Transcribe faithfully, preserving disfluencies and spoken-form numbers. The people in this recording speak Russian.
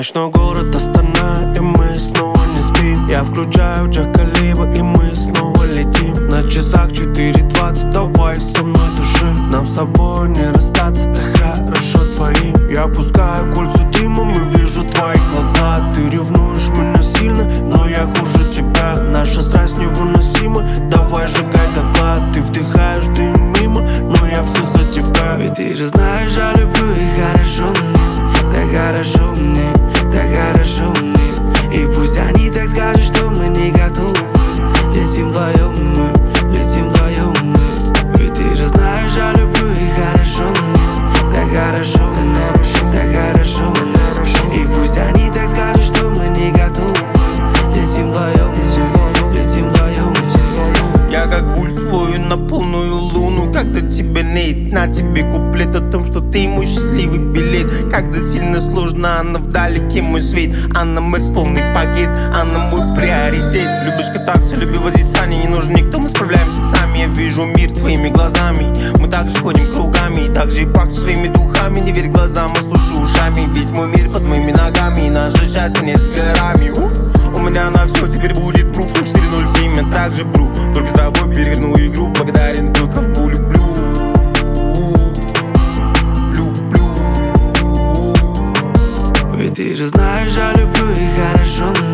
Ночной город Астана, и мы снова не спим. Я включаю Джа Калиба, и мы снова летим. На часах четыре двадцать, давай со мной души. Нам с тобой не расстаться, так хорошо твоим. Я пускаю кольцо дымом и вижу твои глаза. Ты ревнуешь меня сильно, но я хуже тебя. Наша страсть невыносима, давай сжигай дотла. Ты вдыхаешь дым мимо, но я все за тебя. Ведь ты же знаешь, я люблю и хорошо мне, так хорошо мне, так хорошо мне. И пусть они так скажут, что мы не готовы. Летим вдвоем мы, летим вдвоем мы. Ведь ты же знаешь, я люблю и хорошо мне, так хорошо мне, так хорошо мне. И пусть они так скажут, что мы не готовы. Летим вдвоем, летим вдвоем. Я как вульф плою на полную луну, когда тебя нет. На тебе куплет о том, что ты мой счастливый билет. Когда сильно сложно, она вдалеке мой свет. Она мэр с полный пакет, она мой приоритет. Любишь кататься, люби возить сани, не нужен никто, мы справляемся сами. Я вижу мир твоими глазами, мы также ходим кругами. И также и пахнет своими духами, не верь глазам, а слушай ушами. Весь мой мир под моими ногами, и наше счастье не с горами. У меня на все теперь будет пруф четыре ноль семь, я также бру. Только с тобой переверну игру, благодарен только в люблю. Люблю. Ведь ты же знаешь, я люблю и хорошо